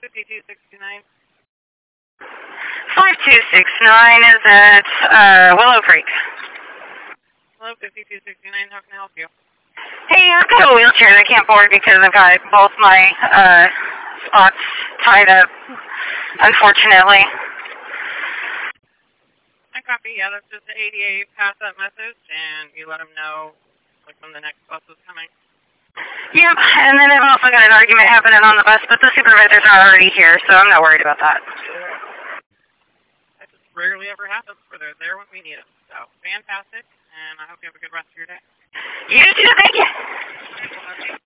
5269. 5269 is at Willow Creek. Hello, 5269. How can I help you? Hey, I've got a wheelchair that I can't board because I've got both my spots tied up, unfortunately. I copy. Yeah, that's just the ADA. Pass that message, and you let them know like when the next bus is coming. Yep, and then I've also got an argument happening on the bus, but the supervisors are already here, so I'm not worried about that. That just rarely ever happens, where they're there when we need them. So, fantastic, and I hope you have a good rest of your day. You too, thank you.